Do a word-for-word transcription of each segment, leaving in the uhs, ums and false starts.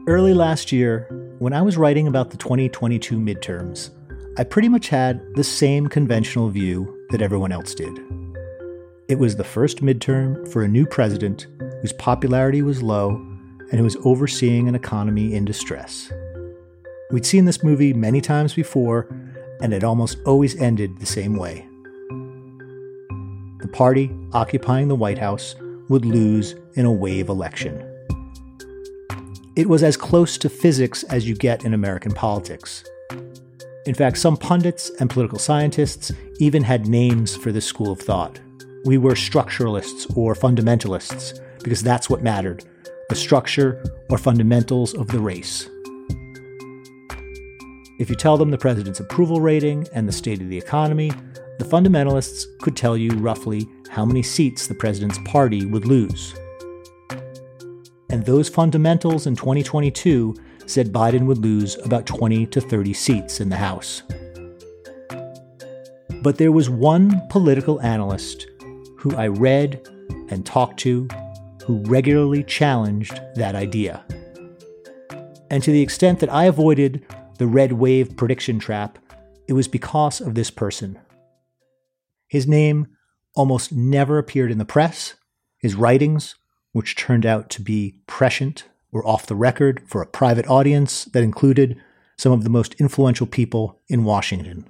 Early last year, when I was writing about the twenty twenty-two midterms, I pretty much had the same conventional view that everyone else did. It was the first midterm for a new president whose popularity was low and who was overseeing an economy in distress. We'd seen this movie many times before, and it almost always ended the same way. The party occupying the White House would lose in a wave election. It was as close to physics as you get in American politics. In fact, some pundits and political scientists even had names for this school of thought. We were structuralists or fundamentalists, because that's what mattered, the structure or fundamentals of the race. If you tell them the president's approval rating and the state of the economy, the fundamentalists could tell you roughly how many seats the president's party would lose. And those fundamentals in twenty twenty-two said Biden would lose about twenty to thirty seats in the House. But there was one political analyst who I read and talked to who regularly challenged that idea. And to the extent that I avoided the red wave prediction trap, it was because of this person. His name almost never appeared in the press. His writings, which turned out to be prescient, were off the record for a private audience that included some of the most influential people in Washington.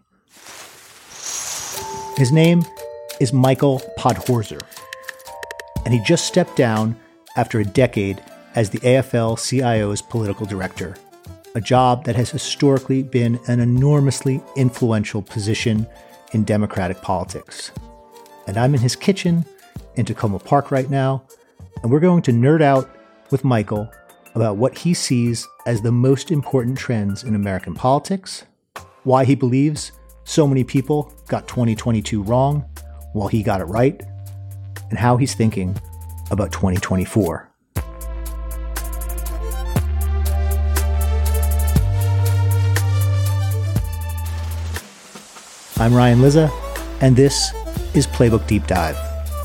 His name is Michael Podhorzer, and he just stepped down after a decade as the A F L C I O's political director, a job that has historically been an enormously influential position in Democratic politics. And I'm in his kitchen in Tacoma Park right now, and we're going to nerd out with Michael about what he sees as the most important trends in American politics, why he believes so many people got twenty twenty-two wrong while he got it right, and how he's thinking about twenty twenty-four. I'm Ryan Lizza, and this is Playbook Deep Dive.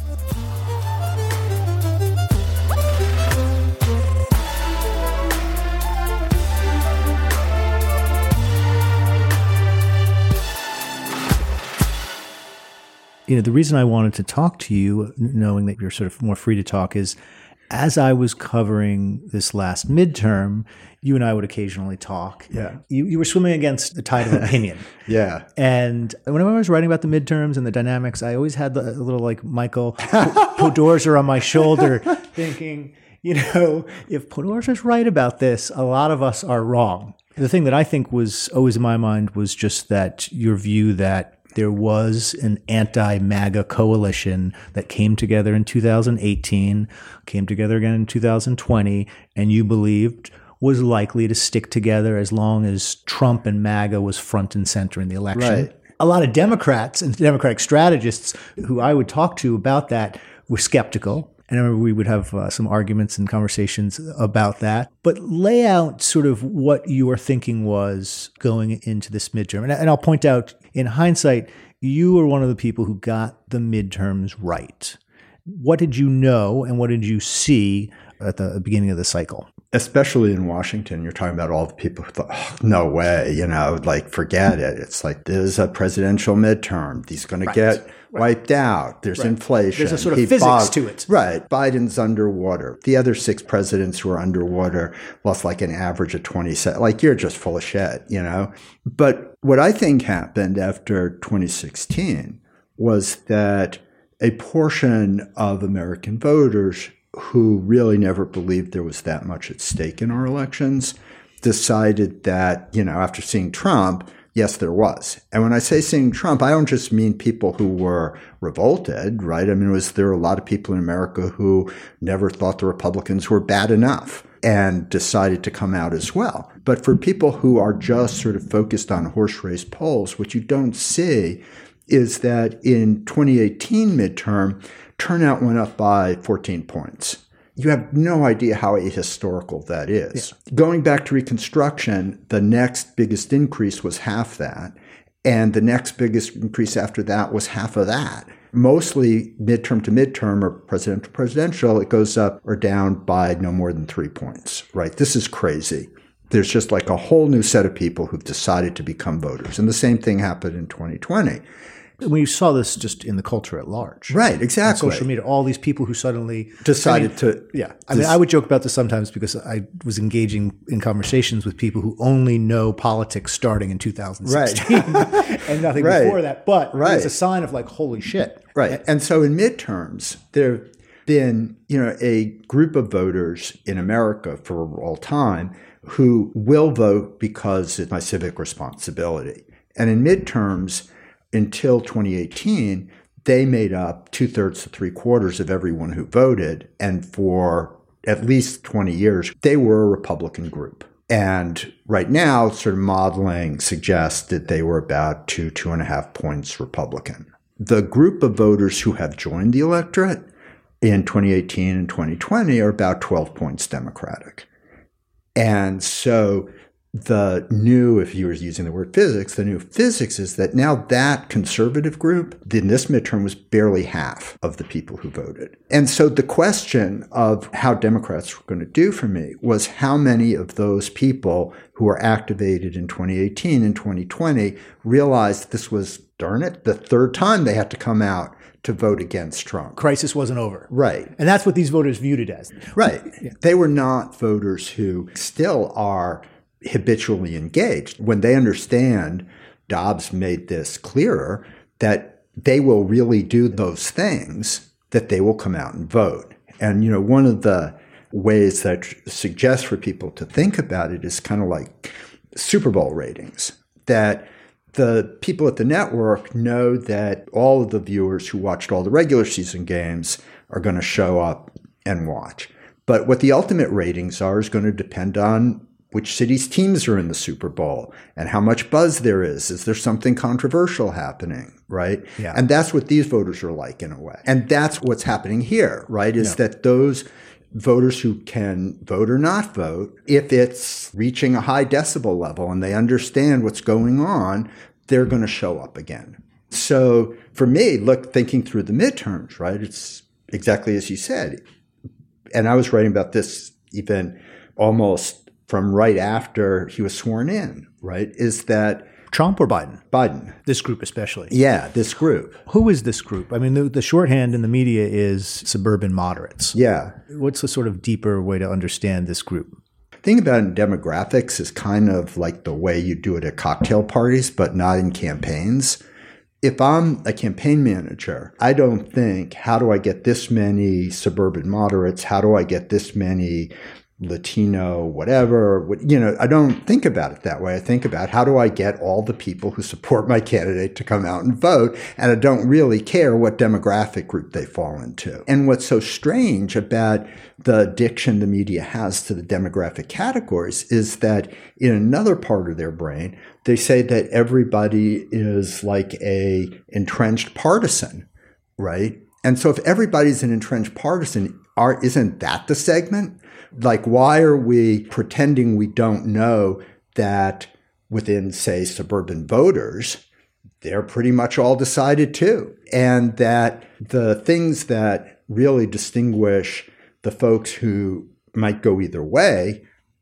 You know, the reason I wanted to talk to you, knowing that you're sort of more free to talk, is as I was covering this last midterm, you and I would occasionally talk. Yeah. You, you were swimming against the tide of opinion. Yeah. And whenever I was writing about the midterms and the dynamics, I always had the, a little like Michael Podhorzer on my shoulder thinking, you know, if Podhorzer's right about this, a lot of us are wrong. The thing that I think was always in my mind was just that your view that there was an anti-MAGA coalition that came together in two thousand eighteen, came together again in two thousand twenty, and you believed was likely to stick together as long as Trump and MAGA was front and center in the election. Right. A lot of Democrats and Democratic strategists who I would talk to about that were skeptical. And I remember we would have uh, some arguments and conversations about that. But lay out sort of what your thinking was going into this midterm. And, and I'll point out, in hindsight, you were one of the people who got the midterms right. What did you know and what did you see at the beginning of the cycle? Especially in Washington, you're talking about all the people who thought, oh, no way, you know, like, forget it. It's like, there's a presidential midterm. He's going Right. to get Right. wiped out. There's Right. inflation. There's a sort of He physics bought, to it. Right. Biden's underwater. The other six presidents who are underwater lost like an average of twenty-seven. Like, you're just full of shit, you know? But what I think happened after twenty sixteen was that a portion of American voters who really never believed there was that much at stake in our elections decided that, you know, after seeing Trump, yes, there was. And when I say seeing Trump, I don't just mean people who were revolted, right? I mean, it was, there were a lot of people in America who never thought the Republicans were bad enough and decided to come out as well. But for people who are just sort of focused on horse race polls, what you don't see is that in twenty eighteen midterm, turnout went up by fourteen points. You have no idea how ahistorical that is. Yeah. Going back to Reconstruction, the next biggest increase was half that. And the next biggest increase after that was half of that. Mostly midterm to midterm or presidential to presidential, it goes up or down by no more than three points, right? This is crazy. There's just like a whole new set of people who've decided to become voters. And the same thing happened in twenty twenty. We saw this just in the culture at large. Right, exactly. On social media, all these people who suddenly decided I mean, to. Yeah. I mean, I would joke about this sometimes because I was engaging in conversations with people who only know politics starting in two thousand sixteen right. and nothing right. before that. But right. it's a sign of like, holy shit. Right. And so in midterms, there have been, you know, a group of voters in America for all time who will vote because it's my civic responsibility. And in midterms, until twenty eighteen, they made up two-thirds to three-quarters of everyone who voted. And for at least twenty years, they were a Republican group. And right now, sort of modeling suggests that they were about two, two and a half points Republican. The group of voters who have joined the electorate in twenty eighteen and twenty twenty are about twelve points Democratic. And so the new, if you were using the word physics, the new physics is that now that conservative group in this midterm was barely half of the people who voted. And so the question of how Democrats were going to do for me was how many of those people who were activated in twenty eighteen and twenty twenty realized this was, darn it, the third time they had to come out to vote against Trump. Crisis wasn't over. Right. And that's what these voters viewed it as. Right. Yeah. They were not voters who still are habitually engaged. When they understand, Dobbs made this clearer, that they will really do those things, that they will come out and vote. And, you know, one of the ways that I suggest for people to think about it is kind of like Super Bowl ratings, that the people at the network know that all of the viewers who watched all the regular season games are going to show up and watch. But what the ultimate ratings are is going to depend on which cities' teams are in the Super Bowl and how much buzz there is. Is there something controversial happening, right? Yeah. And that's what these voters are like in a way. And that's what's happening here, right, is yeah. that those voters who can vote or not vote, if it's reaching a high decibel level and they understand what's going on, they're going to show up again. So for me, look, thinking through the midterms, right, it's exactly as you said. And I was writing about this even almost from right after he was sworn in, right, is that Trump or Biden? Biden. This group especially. Yeah, this group. Who is this group? I mean, the, the shorthand in the media is suburban moderates. Yeah. What's the sort of deeper way to understand this group? Think about it in demographics is kind of like the way you do it at cocktail parties, but not in campaigns. If I'm a campaign manager, I don't think, how do I get this many suburban moderates? How do I get this many Latino, whatever, you know, I don't think about it that way. I think about how do I get all the people who support my candidate to come out and vote, and I don't really care what demographic group they fall into. And what's so strange about the addiction the media has to the demographic categories is that in another part of their brain, they say that everybody is like a entrenched partisan, right? And so if everybody's an entrenched partisan, are, isn't that the segment? Like, why are we pretending we don't know that within, say, suburban voters, they're pretty much all decided too? And that the things that really distinguish the folks who might go either way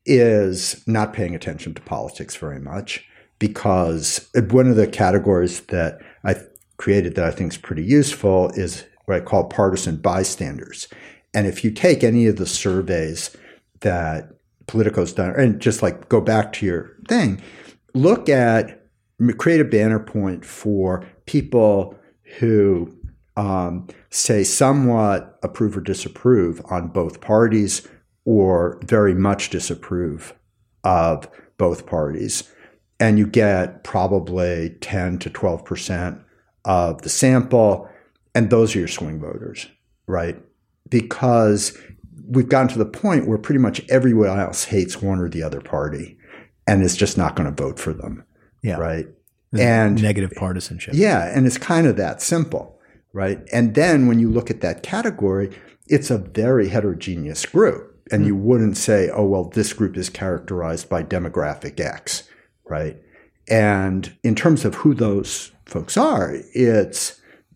is not paying attention to politics very much, because one of the categories that I created that I think is pretty useful is what I call partisan bystanders. And if you take any of the surveys that Politico's done, and just like go back to your thing, look at, create a banner point for people who um, say somewhat approve or disapprove on both parties or very much disapprove of both parties. And you get probably ten to twelve percent of the sample. And those are your swing voters, right? Because we've gotten to the point where pretty much everyone else hates one or the other party and is just not going to vote for them. Yeah. Right. There's and negative partisanship. Yeah. And it's kind of that simple. Right. And then when you look at that category, it's a very heterogeneous group. And mm-hmm. you wouldn't say, oh, well, this group is characterized by demographic X. Right. And in terms of who those folks are, it's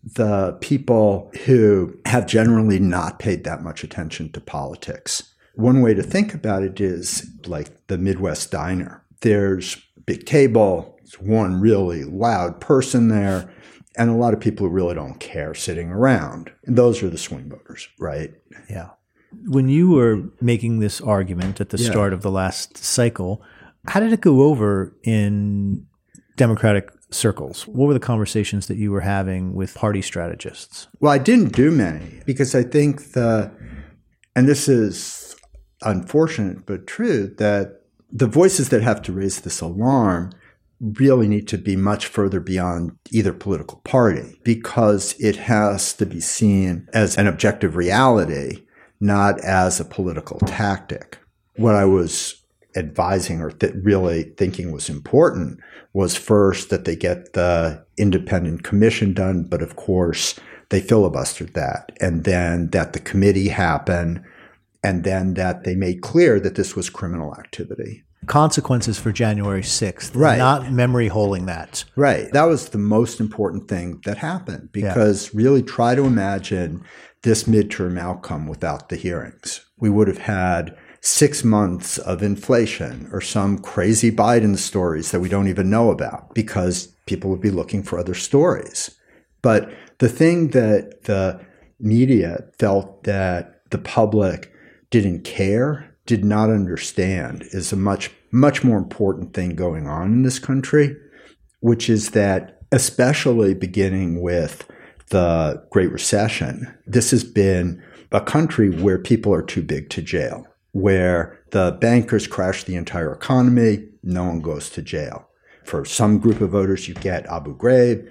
the people who have generally not paid that much attention to politics. One way to think about it is like the Midwest diner. There's a big table, there's one really loud person there, and a lot of people who really don't care sitting around. And those are the swing voters, right? Yeah. When you were making this argument at the Yeah. start of the last cycle, how did it go over in Democratic circles? What were the conversations that you were having with party strategists? Well, I didn't do many because I think the, and this is unfortunate but true, that the voices that have to raise this alarm really need to be much further beyond either political party because it has to be seen as an objective reality, not as a political tactic. What I was advising or th- really thinking was important was first that they get the independent commission done, but of course they filibustered that, and then that the committee happen, and then that they made clear that this was criminal activity. Consequences for January sixth, Right. not memory holding that. Right. That was the most important thing that happened because yeah. really try to imagine this midterm outcome without the hearings. We would have had six months of inflation or some crazy Biden stories that we don't even know about because people would be looking for other stories. But the thing that the media felt that the public didn't care, did not understand is a much, much more important thing going on in this country, which is that especially beginning with the Great Recession, this has been a country where people are too big to jail, where the bankers crash the entire economy, no one goes to jail. For some group of voters, you get Abu Ghraib,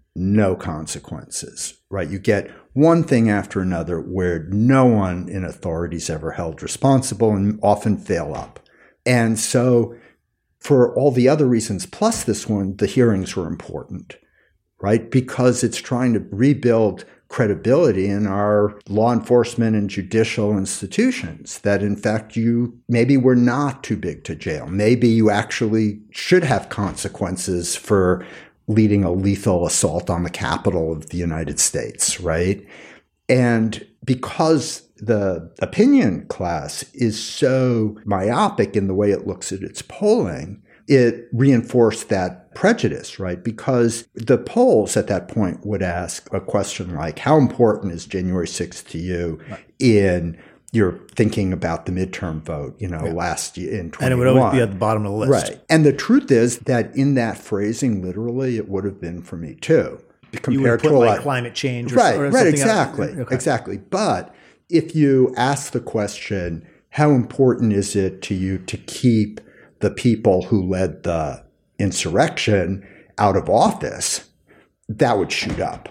no consequences, right? You get one thing after another where no one in authority is ever held responsible and often fail up. And so for all the other reasons, plus this one, the hearings were important, right? Because it's trying to rebuild credibility in our law enforcement and judicial institutions that in fact you maybe were not too big to jail. Maybe you actually should have consequences for leading a lethal assault on the Capitol of the United States, right? And because the opinion class is so myopic in the way it looks at its polling, it reinforced that prejudice, right? Because the polls at that point would ask a question like, how important is January sixth to you in your thinking about the midterm vote, you know, yeah. last year in twenty-one? And it would always be at the bottom of the list. Right. And the truth is that in that phrasing, literally, it would have been for me too. Compared you would put to like climate change or, right, or right, something exactly, else. Okay. exactly. But if you ask the question, how important is it to you to keep the people who led the insurrection out of office, that would shoot up.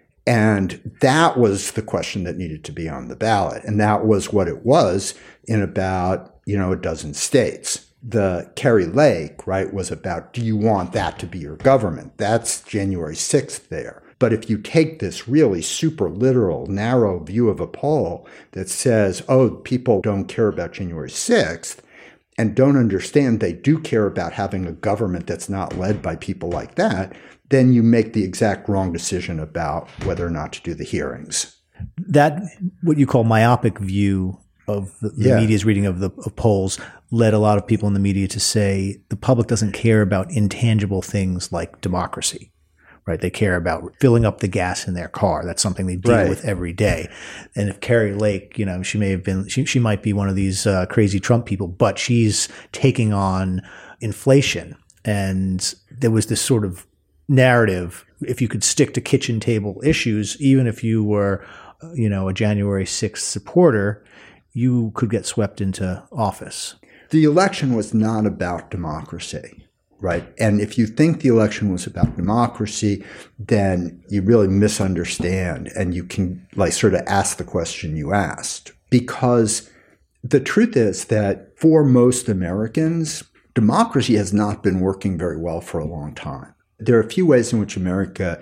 And that was the question that needed to be on the ballot. And that was what it was in about, you know, a dozen states. The Kari Lake, right, was about, do you want that to be your government? That's January sixth there. But if you take this really super literal, narrow view of a poll that says, oh, people don't care about January sixth, and don't understand they do care about having a government that's not led by people like that, then you make the exact wrong decision about whether or not to do the hearings. That, what you call myopic view of the, the yeah. media's reading of the of polls led a lot of people in the media to say the public doesn't care about intangible things like democracy. Right. They care about filling up the gas in their car. That's something they deal right. with every day. And if Kari Lake, you know, she may have been, she, she might be one of these uh, crazy Trump people, but she's taking on inflation. And there was this sort of narrative, if you could stick to kitchen table issues, even if you were, you know, a January sixth supporter, you could get swept into office. The election was not about democracy. Right. And if you think the election was about democracy, then you really misunderstand and you can like sort of ask the question you asked. Because the truth is that for most Americans, democracy has not been working very well for a long time. There are a few ways in which America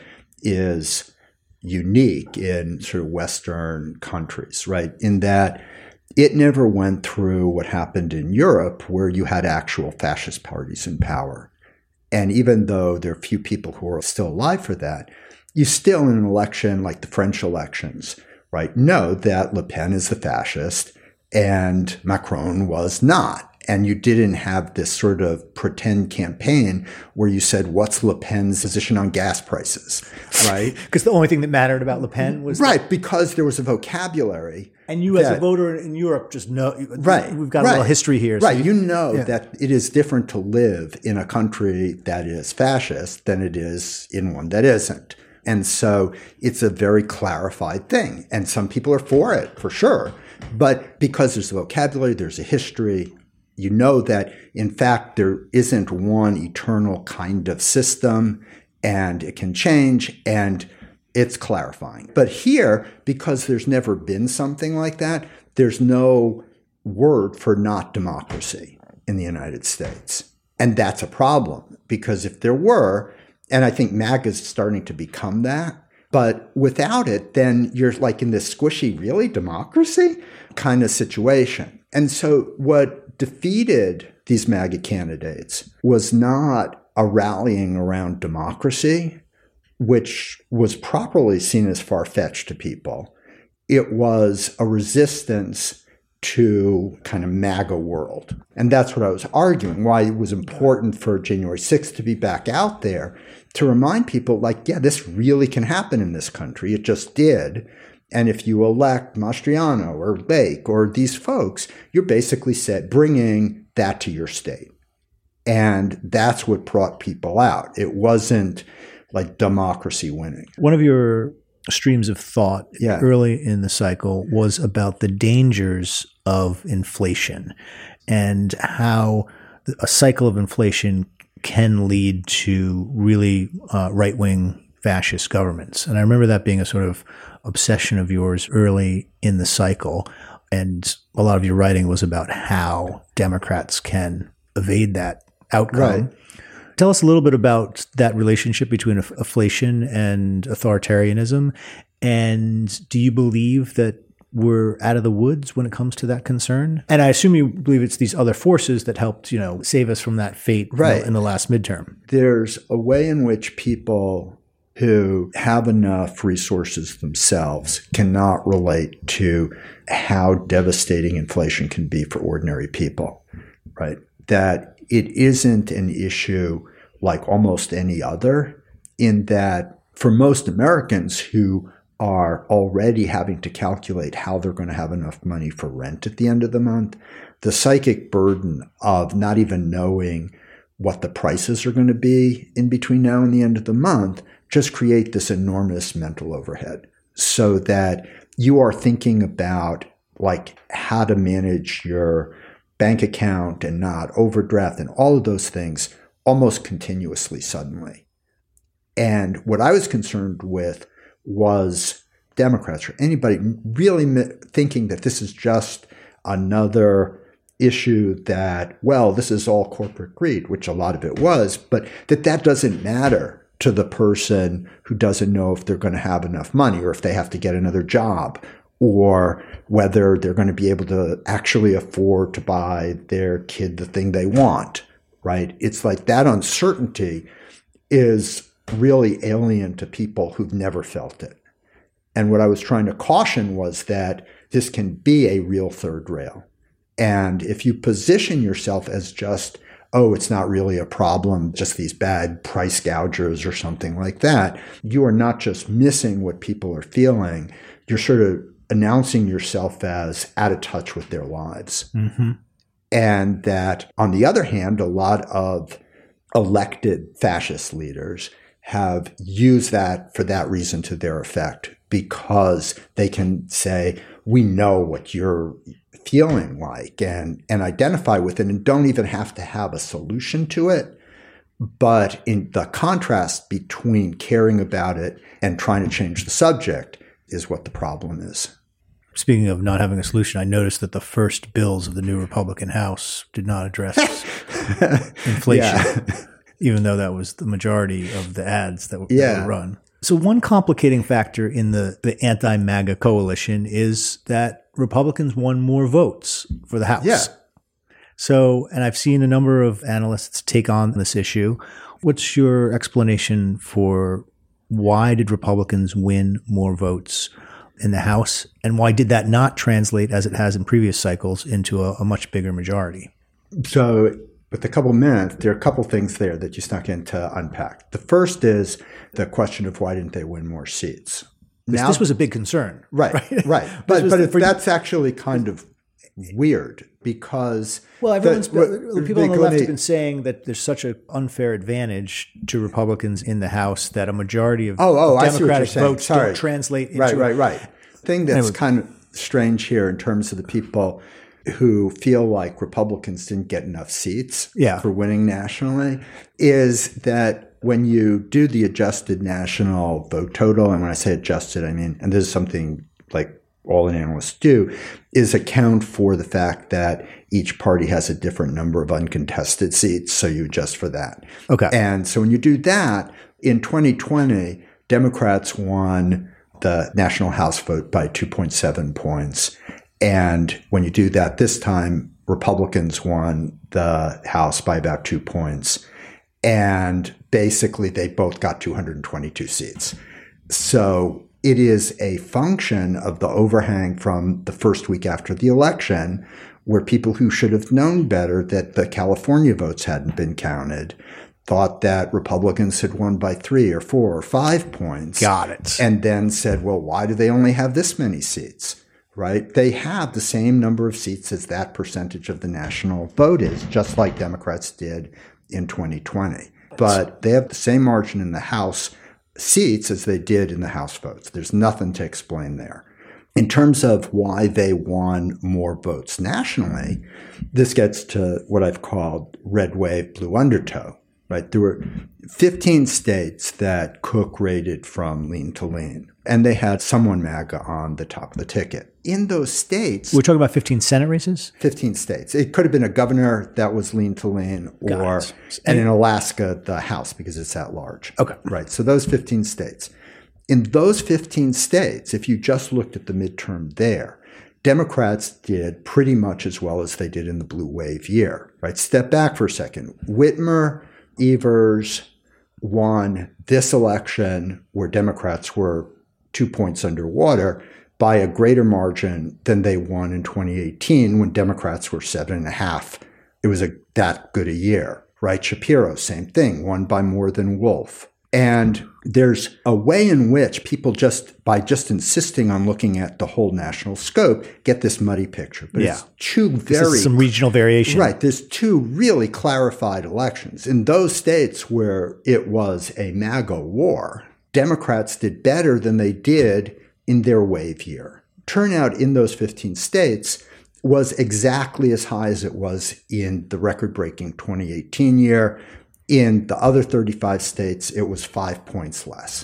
is unique in sort of Western countries, right? In that it never went through what happened in Europe where you had actual fascist parties in power. And even though there are few people who are still alive for that, you still in an election like the French elections, right, know that Le Pen is the fascist and Macron was not. And you didn't have this sort of pretend campaign where you said, what's Le Pen's position on gas prices, right? Because the only thing that mattered about Le Pen was... Right, because there was a vocabulary. And you that, as a voter in Europe just know... Right. We've got right, a little history here. So right, you, you know yeah. that it is different to live in a country that is fascist than it is in one that isn't. And so it's a very clarified thing. And some people are for it, for sure. But because there's a vocabulary, there's a history, you know that, in fact, there isn't one eternal kind of system, and it can change, and it's clarifying. But here, because there's never been something like that, there's no word for not democracy in the United States. And that's a problem, because if there were, and I think MAGA is starting to become that, but without it, then you're like in this squishy, really, democracy kind of situation. And so what defeated these MAGA candidates was not a rallying around democracy, which was properly seen as far-fetched to people. It was a resistance to kind of MAGA world. And that's what I was arguing, why it was important for January sixth to be back out there to remind people, like, yeah, this really can happen in this country. It just did. And if you elect Mastriano or Lake or these folks, you're basically said, bringing that to your state. And that's what brought people out. It wasn't like democracy winning. One of your streams of thought yeah. early in the cycle was about the dangers of inflation and how a cycle of inflation can lead to really uh, right-wing fascist governments. And I remember that being a sort of obsession of yours early in the cycle. And a lot of your writing was about how Democrats can evade that outcome. Right. Tell us a little bit about that relationship between inflation and authoritarianism. And do you believe that we're out of the woods when it comes to that concern? And I assume you believe it's these other forces that helped, you know, save us from that fate right. in, the, in the last midterm. There's a way in which people who have enough resources themselves cannot relate to how devastating inflation can be for ordinary people, right? That it isn't an issue like almost any other, in that for most Americans who are already having to calculate how they're going to have enough money for rent at the end of the month, the psychic burden of not even knowing what the prices are going to be in between now and the end of the month just create this enormous mental overhead, so that you are thinking about like how to manage your bank account and not overdraft and all of those things almost continuously suddenly. And what I was concerned with was Democrats or anybody really thinking that this is just another issue that, well, this is all corporate greed, which a lot of it was, but that that doesn't matter to the person who doesn't know if they're going to have enough money or if they have to get another job or whether they're going to be able to actually afford to buy their kid the thing they want, right? It's like that uncertainty is really alien to people who've never felt it. And what I was trying to caution was that this can be a real third rail. And if you position yourself as just, oh, it's not really a problem, just these bad price gougers or something like that, you are not just missing what people are feeling, you're sort of announcing yourself as out of touch with their lives. Mm-hmm. And that, on the other hand, a lot of elected fascist leaders have used that for that reason to their effect, because they can say, we know what you're feeling like and, and identify with it and don't even have to have a solution to it. But in the contrast between caring about it and trying to change the subject is what the problem is. Speaking of not having a solution, I noticed that the first bills of the new Republican House did not address inflation, yeah. even though that was the majority of the ads that were, yeah. that were run. So one complicating factor in the, the anti-MAGA coalition is that Republicans won more votes for the House. Yeah. So, and I've seen a number of analysts take on this issue. What's your explanation for why did Republicans win more votes in the House? And why did that not translate, as it has in previous cycles, into a, a much bigger majority? So with a couple minutes, there are a couple things there that you snuck in to unpack. The first is the question of why didn't they win more seats? Now, this was a big concern. Right, right. right. But, but if that's actually kind of weird because... Well, everyone's the, been, people on the left have been saying that there's such an unfair advantage to Republicans in the House that a majority of oh, oh, Democratic votes Sorry. don't translate into... Right, right, right. Thing that's anyway. kind of strange here in terms of the people who feel like Republicans didn't get enough seats yeah. for winning nationally is that when you do the adjusted national vote total, and when I say adjusted, I mean, and this is something like all analysts do, is account for the fact that each party has a different number of uncontested seats, so you adjust for that. Okay. And so when you do that, in twenty twenty, Democrats won the national House vote by two point seven points. And when you do that this time, Republicans won the House by about two points. And basically, they both got two hundred twenty-two seats. So it is a function of the overhang from the first week after the election, where people who should have known better that the California votes hadn't been counted thought that Republicans had won by three or four or five points. Got it. And then said, well, why do they only have this many seats? Right? They have the same number of seats as that percentage of the national vote is, just like Democrats did in twenty twenty. But they have the same margin in the House seats as they did in the House votes. There's nothing to explain there. In terms of why they won more votes nationally, this gets to what I've called red wave, blue undertow. Right? There were fifteen states that Cook rated from lean to lean, and they had someone MAGA on the top of the ticket. In those states... We're talking about fifteen Senate races? fifteen states. It could have been a governor that was lean to lean, or, and in Alaska, the House, because it's at large. Okay. Right. So those fifteen states. In those fifteen states, if you just looked at the midterm there, Democrats did pretty much as well as they did in the blue wave year. Right. Step back for a second. Whitmer, Evers won this election where Democrats were two points underwater by a greater margin than they won in twenty eighteen when Democrats were seven and a half. It was a that good a year, right? Shapiro, same thing, won by more than Wolf. And there's a way in which people just, by just insisting on looking at the whole national scope, get this muddy picture. But yeah. it's two very... some regional variation. Right. There's two really clarified elections. In those states where it was a MAGA war, Democrats did better than they did in their wave year. Turnout in those fifteen states was exactly as high as it was in the record-breaking twenty eighteen year. In the other thirty-five states, it was five points less.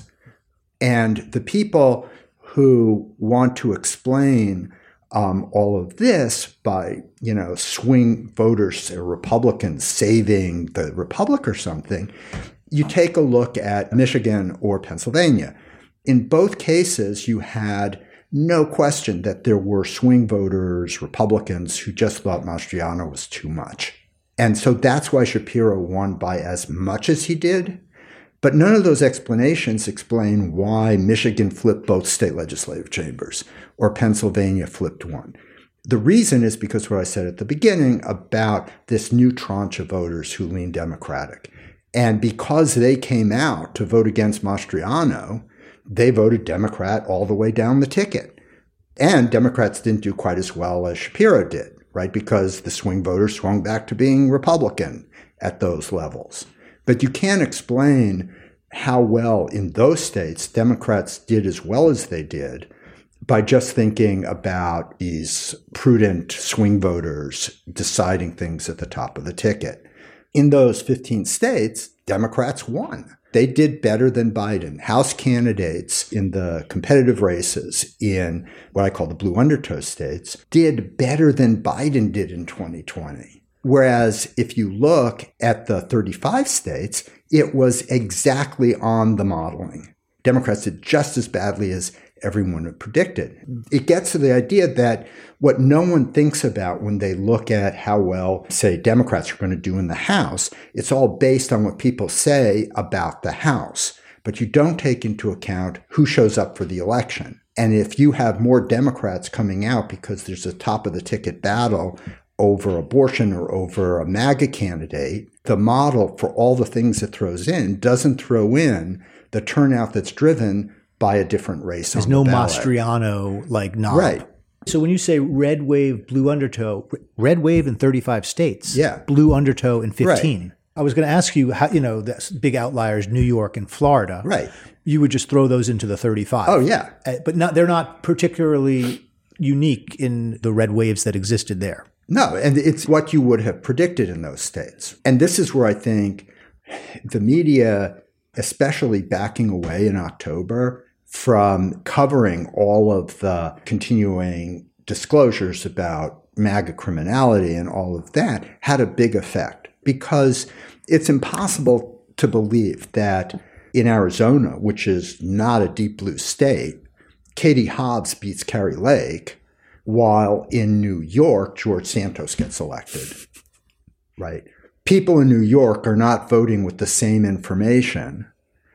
And the people who want to explain um, all of this by, you know, swing voters or Republicans saving the Republic or something, you take a look at Michigan or Pennsylvania. In both cases, you had no question that there were swing voters, Republicans, who just thought Mastriano was too much. And so that's why Shapiro won by as much as he did. But none of those explanations explain why Michigan flipped both state legislative chambers or Pennsylvania flipped one. The reason is because what I said at the beginning about this new tranche of voters who lean Democratic. And because they came out to vote against Mastriano, they voted Democrat all the way down the ticket. And Democrats didn't do quite as well as Shapiro did. Right, because the swing voters swung back to being Republican at those levels. But you can't explain how well in those states Democrats did as well as they did by just thinking about these prudent swing voters deciding things at the top of the ticket. In those fifteen states, Democrats won. They did better than Biden. House candidates in the competitive races in what I call the blue undertow states did better than Biden did in twenty twenty. Whereas if you look at the thirty-five states, it was exactly on the modeling. Democrats did just as badly as everyone had predicted. It gets to the idea that what no one thinks about when they look at how well, say, Democrats are going to do in the House, it's all based on what people say about the House. but you don't take into account who shows up for the election. And if you have more Democrats coming out because there's a top of the ticket battle over abortion or over a MAGA candidate, the model for all the things it throws in doesn't throw in the turnout that's driven by a different race. There's on no the ballot. Mastriano like knob. Right. So when you say red wave, blue undertow, red wave in thirty-five states, yeah. blue undertow in fifteen. Right. I was going to ask you how, you know, the big outliers, New York and Florida. Right. You would just throw those into the thirty-five. Oh, yeah. Uh, but not, they're not particularly unique in the red waves that existed there. No, and it's what you would have predicted in those states. And this is where I think the media, especially backing away in October from covering all of the continuing disclosures about MAGA criminality and all of that, had a big effect. Because it's impossible to believe that in Arizona, which is not a deep blue state, Katie Hobbs beats Kari Lake, while in New York, George Santos gets elected, right? People in New York are not voting with the same information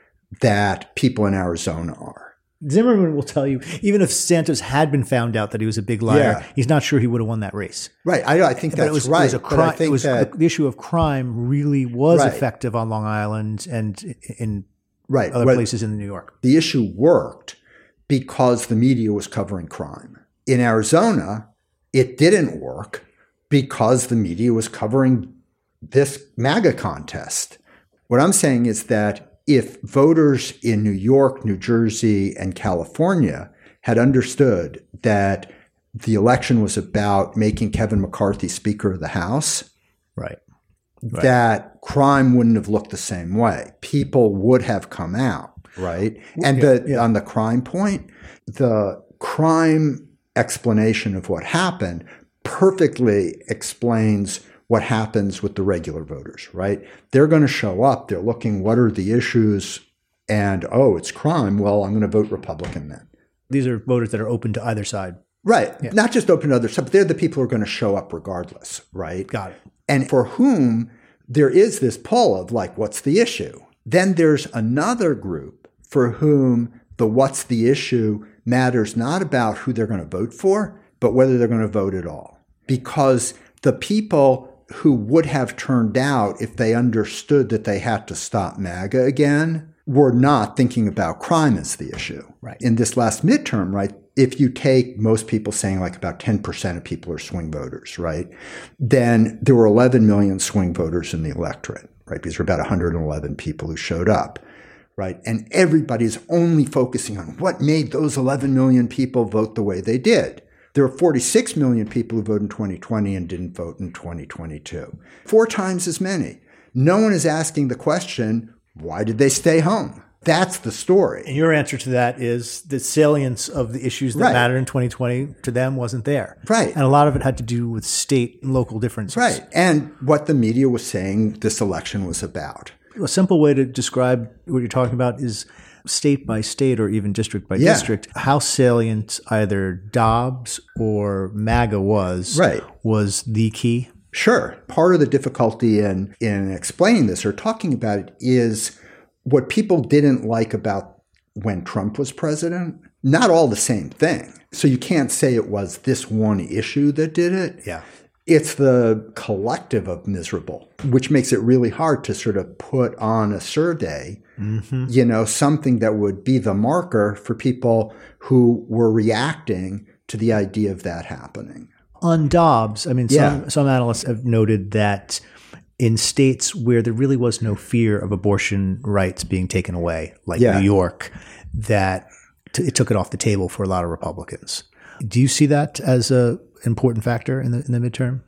that people in Arizona are. Zimmerman will tell you, even if Santos had been found out that he was a big liar, yeah. he's not sure he would have won that race. Right. I, I think that's it was, right. It was a crime. It was that, the issue of crime really was right. effective on Long Island and in right. other well, places in New York. The issue worked because the media was covering crime. In Arizona, it didn't work because the media was covering this MAGA contest. What I'm saying is that if voters in New York, New Jersey, and California had understood that the election was about making Kevin McCarthy Speaker of the House, right. Right. that crime wouldn't have looked the same way. People would have come out, right? And yeah, the, yeah. on the crime point, the crime explanation of what happened perfectly explains what happens with the regular voters, right? They're going to show up. They're looking, what are the issues? And, oh, it's crime. Well, I'm going to vote Republican then. These are voters that are open to either side. Right. Yeah. Not just open to other side, but they're the people who are going to show up regardless, right? Got it. And for whom there is this pull of like, what's the issue? Then there's another group for whom the what's the issue matters not about who they're going to vote for, but whether they're going to vote at all. Because the people who would have turned out if they understood that they had to stop MAGA again were not thinking about crime as the issue. Right. In this last midterm, right, if you take most people saying like about ten percent of people are swing voters, right, then there were eleven million swing voters in the electorate, right, because there were about one hundred eleven people who showed up, right, and everybody's only focusing on what made those eleven million people vote the way they did. There were forty-six million people who voted in twenty twenty and didn't vote in twenty twenty-two. Four times as many. No one is asking the question, why did they stay home? That's the story. And your answer to that is the salience of the issues that right. mattered in twenty twenty to them wasn't there. Right. And a lot of it had to do with state and local differences. Right. And what the media was saying this election was about. A simple way to describe what you're talking about is state by state or even district by yeah. district, how salient either Dobbs or MAGA was, right. was the key? Sure. Part of the difficulty in, in explaining this or talking about it is what people didn't like about when Trump was president, not all the same thing. So you can't say it was this one issue that did it. Yeah. It's the collective of miserable, which makes it really hard to sort of put on a survey, mm-hmm. you know, something that would be the marker for people who were reacting to the idea of that happening. On Dobbs, I mean, yeah. some, some analysts have noted that in states where there really was no fear of abortion rights being taken away, like yeah. New York, that t- it took it off the table for a lot of Republicans. Do you see that as a important factor in the in the midterm?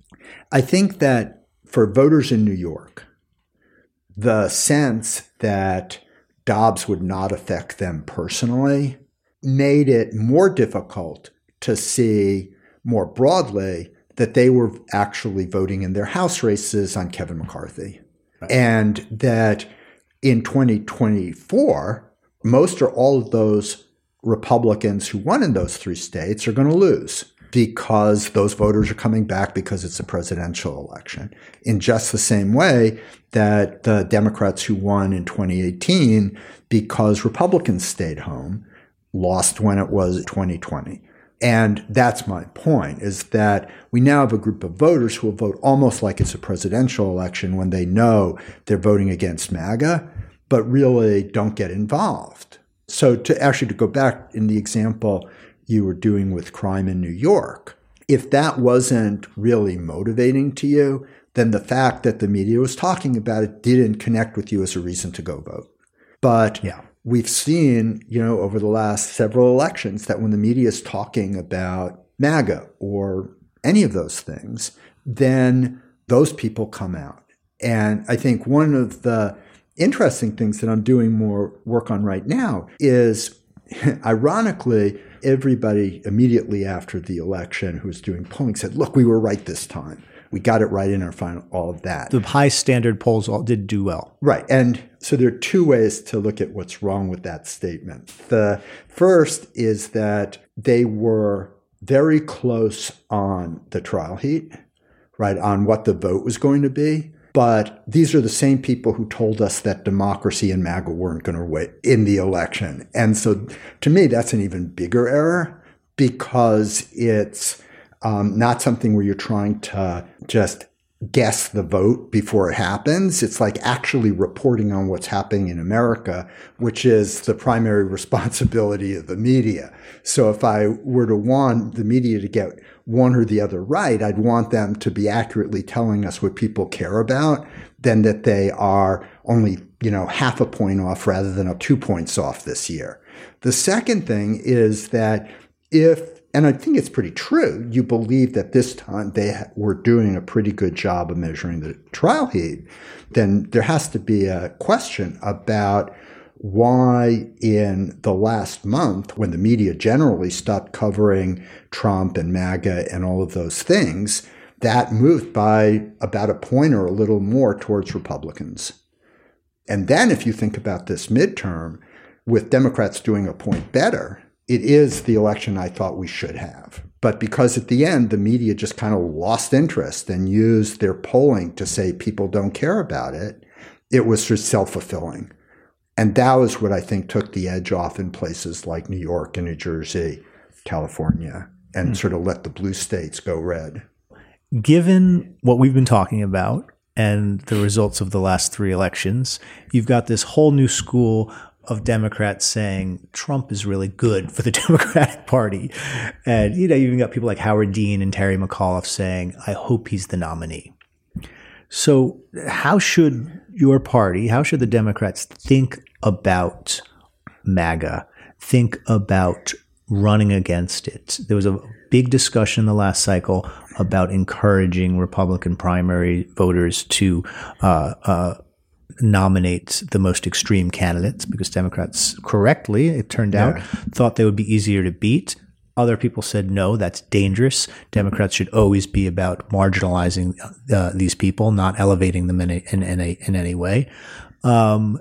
I think that for voters in New York, the sense that Dobbs would not affect them personally made it more difficult to see more broadly that they were actually voting in their House races on Kevin McCarthy. Right. And that in twenty twenty-four, most or all of those Republicans who won in those three states are going to lose. because those voters are coming back because it's a presidential election. In just the same way that the Democrats who won in twenty eighteen because Republicans stayed home lost when it was twenty twenty. And that's my point, is that we now have a group of voters who will vote almost like it's a presidential election when they know they're voting against MAGA, but really don't get involved. So to actually to go back in the example you were doing with crime in New York, if that wasn't really motivating to you, then the fact that the media was talking about it didn't connect with you as a reason to go vote. But yeah. We've seen, you know, over the last several elections that when the media is talking about MAGA or any of those things, then those people come out. And I think one of the interesting things that I'm doing more work on right now is, ironically, everybody immediately after the election who was doing polling said, look, we were right this time. We got it right in our final, all of that. The high standard polls all did do well. Right. And so there are two ways to look at what's wrong with that statement. The first is that they were very close on the trial heat, right, on what the vote was going to be. But these are the same people who told us that democracy and MAGA weren't going to win in the election. And so to me, that's an even bigger error because it's Um, not something where you're trying to just guess the vote before it happens. It's like actually reporting on what's happening in America, which is the primary responsibility of the media. So if I were to want the media to get one or the other right, I'd want them to be accurately telling us what people care about than that they are only, you know, half a point off rather than a two points off this year. The second thing is that if And I think it's pretty true. You believe that this time they were doing a pretty good job of measuring the trial heat, then there has to be a question about why in the last month, when the media generally stopped covering Trump and MAGA and all of those things, that moved by about a point or a little more towards Republicans. And then if you think about this midterm, with Democrats doing a point better, it is the election I thought we should have. But because at the end, the media just kind of lost interest and used their polling to say people don't care about it, it was just self-fulfilling. And that was what I think took the edge off in places like New York and New Jersey, California, and mm-hmm. sort of let the blue states go red. Given what we've been talking about and the results of the last three elections, you've got this whole new school of Democrats saying Trump is really good for the Democratic Party. And, you know, you even got people like Howard Dean and Terry McAuliffe saying, I hope he's the nominee. So how should your party, how should the Democrats think about MAGA, think about running against it? There was a big discussion in the last cycle about encouraging Republican primary voters to uh, uh, nominate the most extreme candidates because Democrats correctly, it turned out, yeah. thought they would be easier to beat. Other people said, no, that's dangerous. Democrats should always be about marginalizing uh, these people, not elevating them in, a, in, in, a, in any way. Um,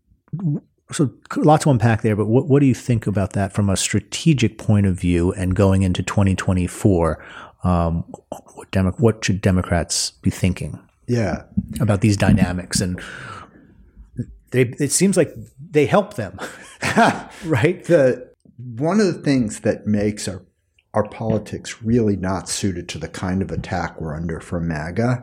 so a lot to unpack there, but what, what do you think about that from a strategic point of view and going into twenty twenty-four? Um, what, Demo- what should Democrats be thinking yeah. about these dynamics? And they, it seems like they help them, right? The One of the things that makes our, our politics really not suited to the kind of attack we're under from MAGA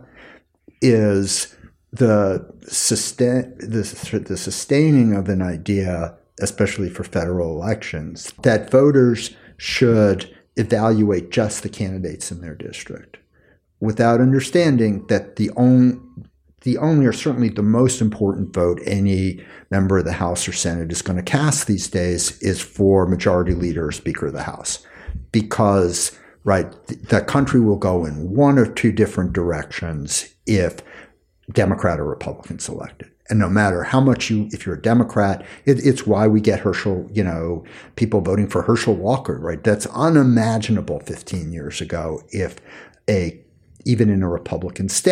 is the sustain the, the sustaining of an idea, especially for federal elections, that voters should evaluate just the candidates in their district without understanding that the only the only or certainly the most important vote any member of the House or Senate is going to cast these days is for Majority Leader or Speaker of the House. Because, right, the country will go in one or two different directions if Democrat or Republican's elected. And no matter how much you, if you're a Democrat, it, it's why we get Herschel, you know, people voting for Herschel Walker, right? That's unimaginable fifteen years ago if a, even in a Republican state,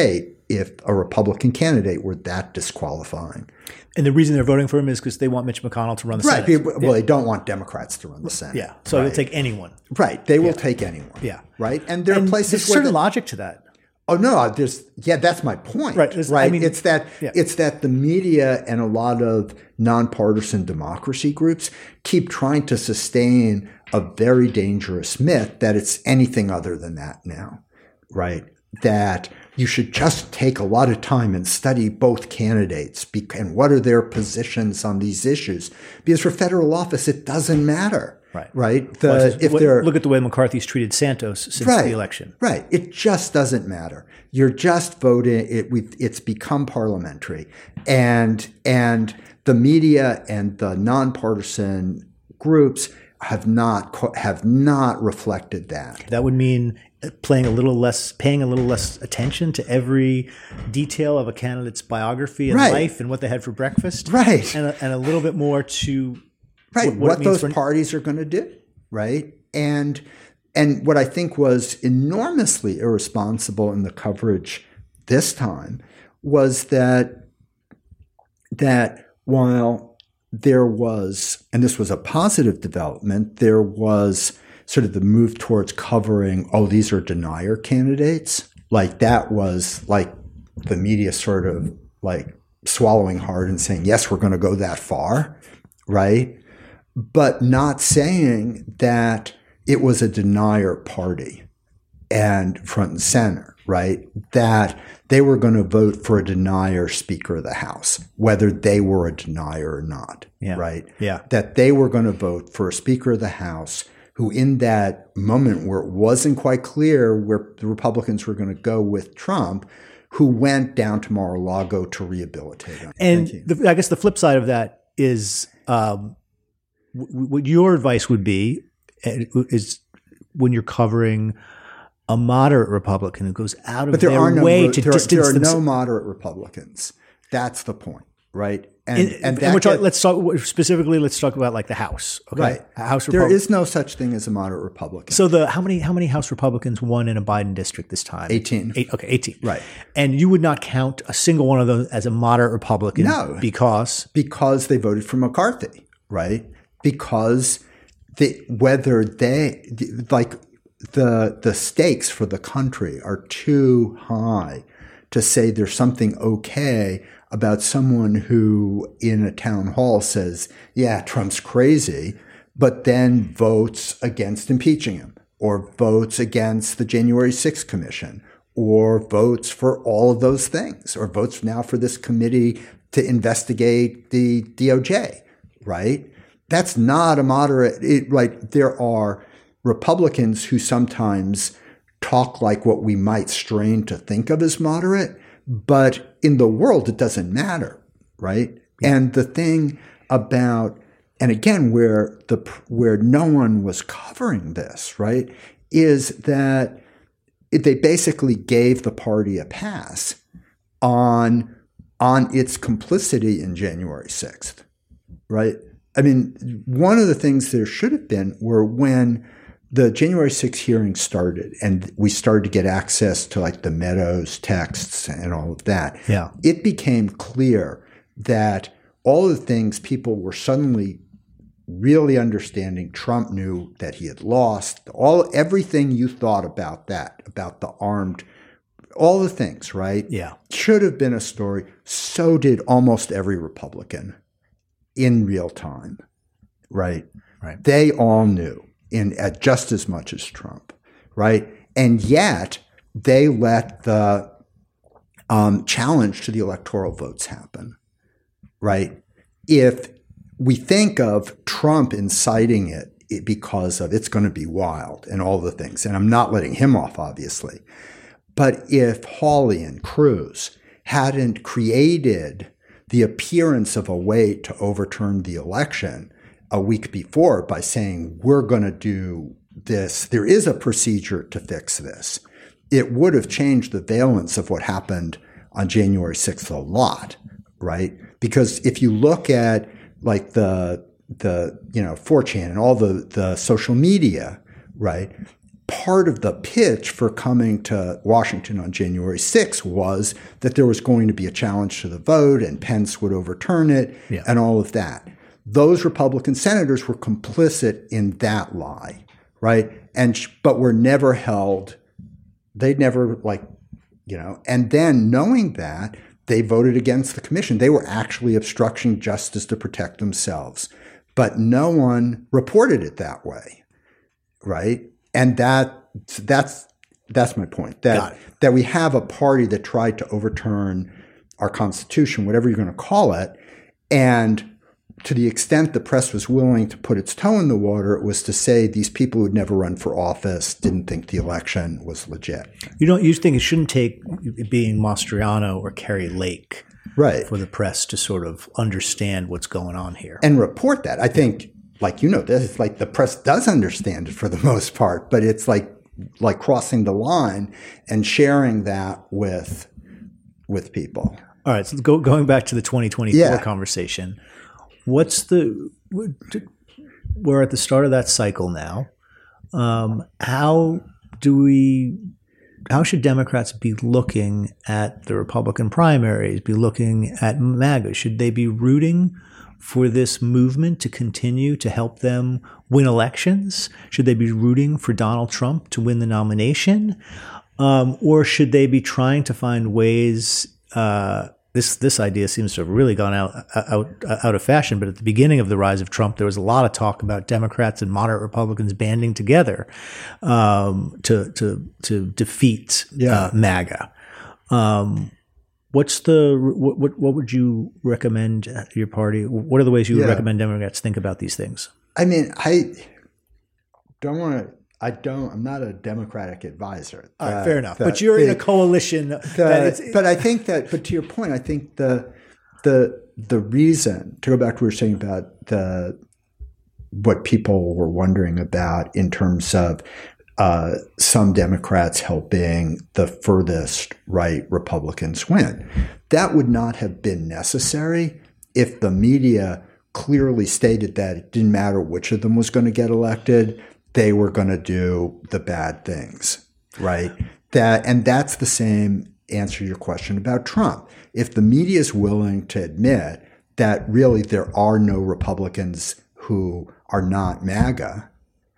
if a Republican candidate were that disqualifying. And the reason they're voting for him is because they want Mitch McConnell to run the right. Senate. Well, yeah. They don't want Democrats to run the Senate. Yeah. So right. they'll take anyone. Right. They will yeah. take anyone. Yeah. Right. And there and are places there's where certain the, logic to that. Oh no, there's yeah, that's my point. Right. Right. I mean, it's that yeah. it's that the media and a lot of nonpartisan democracy groups keep trying to sustain a very dangerous myth that it's anything other than that now. Right. That you should just take a lot of time and study both candidates and what are their positions on these issues. Because for federal office, it doesn't matter. Right. Right. The, well, if what, they're, look at the way McCarthy's treated Santos since right, the election. Right. It just doesn't matter. You're just voting. It, we've, it's become parliamentary. And, and the media and the nonpartisan groups have not, have not reflected that. That would mean playing a little less, paying a little less attention to every detail of a candidate's biography and right. life and what they had for breakfast. Right. And a, and a little bit more to right. what, what, what those for, parties are going to do. Right. And, and what I think was enormously irresponsible in the coverage this time was that, that while there was, and this was a positive development, there was sort of the move towards covering, oh, these are denier candidates. Like that was like the media sort of like swallowing hard and saying, yes, we're going to go that far, right? But not saying that it was a denier party and front and center, right? That they were going to vote for a denier Speaker of the House, whether they were a denier or not, yeah. right? Yeah. That they were going to vote for a Speaker of the House who in that moment where it wasn't quite clear where the Republicans were going to go with Trump, who went down to Mar-a-Lago to rehabilitate him. And the, I guess the flip side of that is um, w- what your advice would be is when you're covering a moderate Republican who goes out of but there their are no, way to there, distance there are themselves. no moderate Republicans. That's the point, right? And, and, and, and that we're talking, get, let's talk specifically. Let's talk about like the House, okay? Right? House there Repub- is no such thing as a moderate Republican. So the how many how many House Republicans won in a Biden district this time? Eighteen. Eight, okay, eighteen. Right. And you would not count a single one of those as a moderate Republican, no, because because they voted for McCarthy, right? Because they, whether they like the the stakes for the country are too high to say there's something okay about someone who in a town hall says, yeah, Trump's crazy, but then votes against impeaching him or votes against the January sixth commission or votes for all of those things or votes now for this committee to investigate the D O J, right? That's not a moderate, it, like there are Republicans who sometimes talk like what we might strain to think of as moderate, but in the world, it doesn't matter, right? Yeah. And the thing about, and again, where the where no one was covering this, right, is that it, they basically gave the party a pass on on its complicity in January sixth, right? I mean, one of the things there should have been were when the January sixth hearing started and we started to get access to like the Meadows texts and all of that. Yeah. It became clear that all the things people were suddenly really understanding. Trump knew that he had lost. All everything you thought about that, about the armed, all the things, right? Yeah. Should have been a story. So did almost every Republican in real time, right? Right. They all knew. In at just as much as Trump, right? And yet they let the um, challenge to the electoral votes happen, right? If we think of Trump inciting it, it because of it's going to be wild and all the things, and I'm not letting him off, obviously, but if Hawley and Cruz hadn't created the appearance of a way to overturn the election a week before by saying, we're going to do this, there is a procedure to fix this, it would have changed the valence of what happened on January sixth a lot, right? Because if you look at like the, the you know, four chan and all the, the social media, right, part of the pitch for coming to Washington on January sixth was that there was going to be a challenge to the vote and Pence would overturn it yeah. and all of that. Those Republican senators were complicit in that lie, right? And but were never held. They'd never like, you know. And then knowing that, they voted against the commission. They were actually obstructing justice to protect themselves, but no one reported it that way, right? And that that's that's my point. That that we have a party that tried to overturn our Constitution, whatever you're going to call it, and to the extent the press was willing to put its toe in the water, it was to say these people who'd never run for office didn't think the election was legit. You don't. You think it shouldn't take it being Mastriano or Kerry Lake, right, for the press to sort of understand what's going on here and report that. I think, like you know, this it's like the press does understand it for the most part, but it's like like crossing the line and sharing that with with people. All right, so go, going back to the twenty twenty-four yeah. conversation. What's the – we're at the start of that cycle now. Um, how do we – how should Democrats be looking at the Republican primaries, be looking at MAGA? Should they be rooting for this movement to continue to help them win elections? Should they be rooting for Donald Trump to win the nomination? Um, or should they be trying to find ways uh, – This this idea seems to have really gone out, out out of fashion. But at the beginning of the rise of Trump, there was a lot of talk about Democrats and moderate Republicans banding together um, to to to defeat yeah. uh, MAGA. Um, what's the what, what what would you recommend your party? What are the ways you would yeah. recommend Democrats think about these things? I mean, I don't want to. I don't. I'm not a Democratic advisor. All right, uh, fair enough. The, but you're the, in a coalition. The, that it's, but I think that. But to your point, I think the the the reason to go back to what we were saying about the what people were wondering about in terms of uh, some Democrats helping the furthest right Republicans win, that would not have been necessary if the media clearly stated that it didn't matter which of them was going to get elected. They were going to do the bad things, right? That and that's the same answer to your question about Trump. If the media is willing to admit that really there are no Republicans who are not MAGA,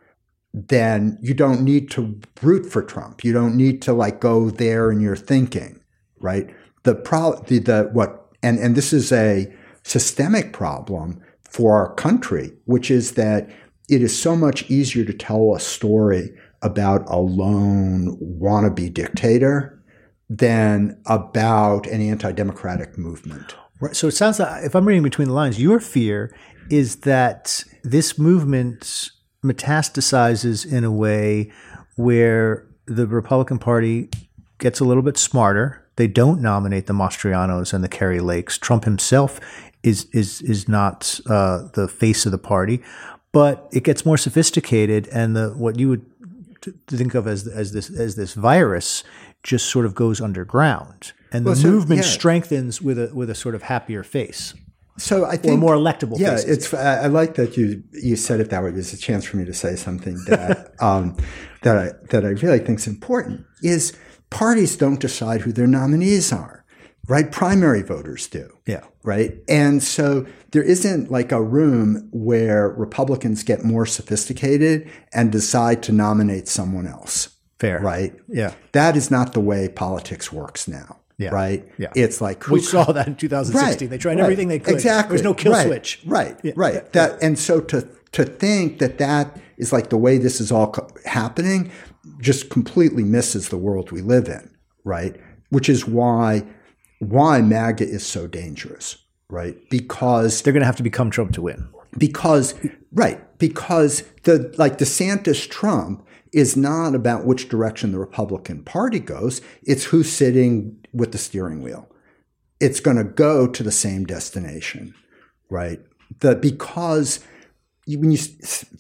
then you don't need to root for Trump. You don't need to like go there in your thinking, right? The pro the, the what and and this is a systemic problem for our country, which is that it is so much easier to tell a story about a lone wannabe dictator than about an anti-democratic movement. Right. So it sounds like, if I'm reading between the lines, your fear is that this movement metastasizes in a way where the Republican Party gets a little bit smarter. They don't nominate the Mastrianos and the Kerry Lakes. Trump himself is is is not uh, the face of the party. But it gets more sophisticated, and the what you would t- think of as as this as this virus just sort of goes underground, and the well, so, movement yeah. strengthens with a with a sort of happier face. So I think or more electable. Yeah, faces. it's. I, I like that you you said it that way. There's a chance for me to say something that um, that I that I really think is important. Is parties don't decide who their nominees are. Right? Primary voters do. Yeah. Right? And so there isn't like a room where Republicans get more sophisticated and decide to nominate someone else. Fair. Right? Yeah. That is not the way politics works now. Yeah. Right? Yeah. It's like who, we saw that in two thousand sixteen. Right, they tried right, everything they could. Exactly. There's no kill right, switch. Right. Yeah. Right. Yeah. That and so to to think that that is like the way this is all co- happening just completely misses the world we live in. Right? Which is why why MAGA is so dangerous. Right? Because they're going to have to become Trump to win. Because right. Because the like DeSantis Trump is not about which direction the Republican Party goes. It's who's sitting with the steering wheel. It's going to go to the same destination, right? The, because when you,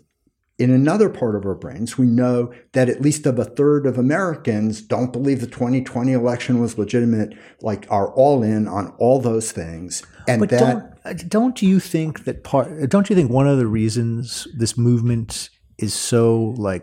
in another part of our brains, we know that at least of a third of Americans don't believe the twenty twenty election was legitimate, like are all in on all those things. And but that don't, don't you think that part, don't you think one of the reasons this movement is so like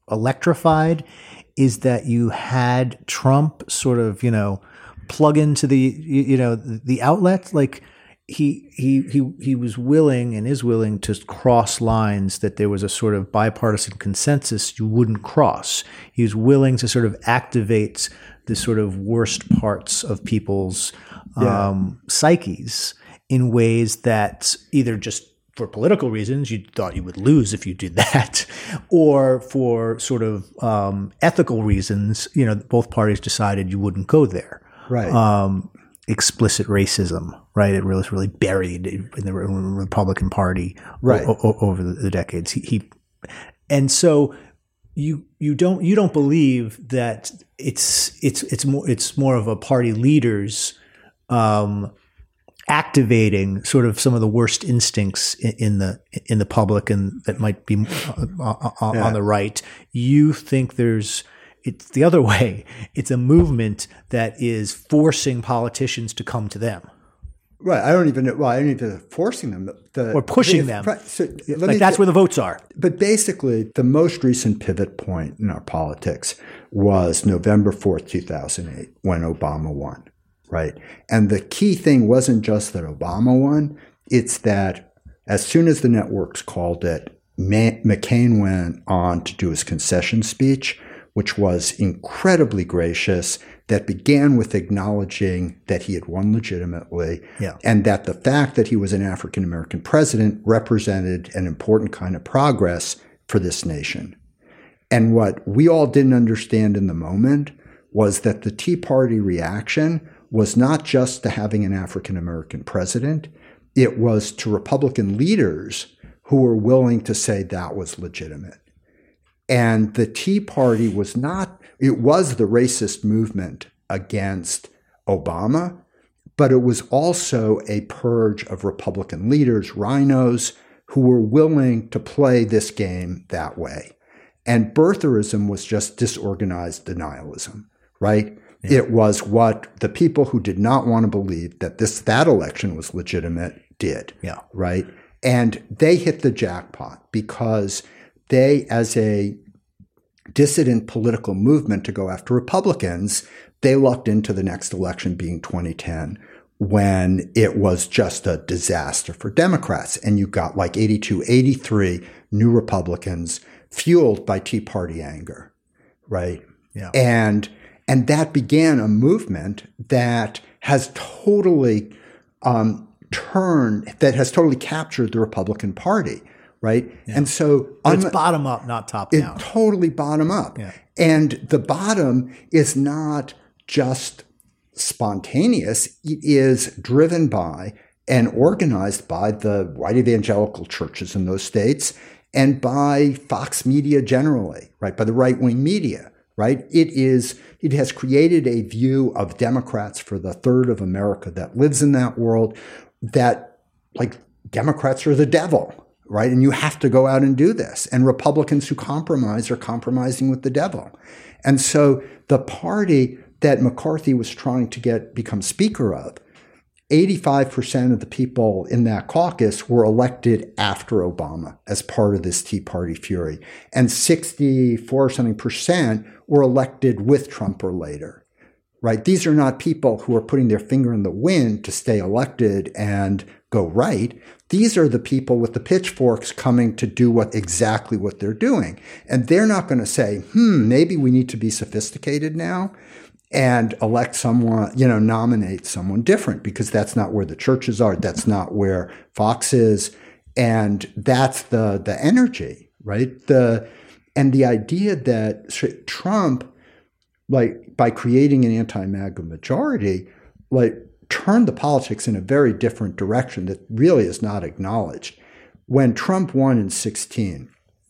electrified is that you had Trump sort of, you know, plug into the, you know, the outlet. Like he, he, he, he was willing and is willing to cross lines that there was a sort of bipartisan consensus you wouldn't cross. He was willing to sort of activate the sort of worst parts of people's Yeah. um, psyches in ways that either just for political reasons, you thought you would lose if you did that, or for sort of um, ethical reasons, you know, both parties decided you wouldn't go there. Right. Um, explicit racism, right? It really was really buried in the Republican Party Right. o- o- over the, the decades. He, he, and so you you don't you don't believe that it's it's it's more it's more of a party leader's um, activating sort of some of the worst instincts in, in the in the public and that might be uh, uh, on Yeah. the right. You think there's it's the other way. It's a movement that is forcing politicians to come to them Right. I don't even know. Well, I don't even forcing them. The, or pushing if- them. So let Like me that's ju- where the votes are. But basically, the most recent pivot point in our politics was November fourth, two thousand eight, when Obama won, right? And the key thing wasn't just that Obama won, it's that as soon as the networks called it, Ma- McCain went on to do his concession speech, which was incredibly gracious, that began with acknowledging that he had won legitimately, Yeah. and that the fact that he was an African-American president represented an important kind of progress for this nation. And what we all didn't understand in the moment was that the Tea Party reaction was not just to having an African-American president, it was to Republican leaders who were willing to say that was legitimate. And the Tea Party was not, it was the racist movement against Obama, but it was also a purge of Republican leaders, rhinos, who were willing to play this game that way. And birtherism was just disorganized denialism, right? Yeah. It was what the people who did not want to believe that this that election was legitimate did, Yeah. right? And they hit the jackpot because they, as a dissident political movement to go after Republicans, they lucked into the next election being twenty ten, when it was just a disaster for Democrats. And you got like eighty-two, eighty-three new Republicans fueled by Tea Party anger, right? Yeah. And and that began a movement that has totally um, turned, that has totally captured the Republican Party. Right. Yeah. And so but it's bottom up, not top down. It totally bottom up. Yeah. And the bottom is not just spontaneous. It is driven by and organized by the white evangelical churches in those states and by Fox media generally, right? By the right-wing media, right? It is, it has created a view of Democrats for the third of America that lives in that world that, like, Democrats are the devil. Right. And you have to go out and do this. And Republicans who compromise are compromising with the devil. And so the party that McCarthy was trying to get become speaker of, eighty-five percent of the people in that caucus were elected after Obama as part of this Tea Party fury. And sixty-four or something percent were elected with Trump or later. Right. These are not people who are putting their finger in the wind to stay elected and go right. These are the people with the pitchforks coming to do what exactly what they're doing. And they're not going to say, hmm, maybe we need to be sophisticated now and elect someone, you know, nominate someone different, because that's not where the churches are. That's not where Fox is. And that's the the energy, right? The and the idea that Trump, like, by creating an anti-MAGA majority, like, turned the politics in a very different direction that really is not acknowledged. When Trump won in sixteen,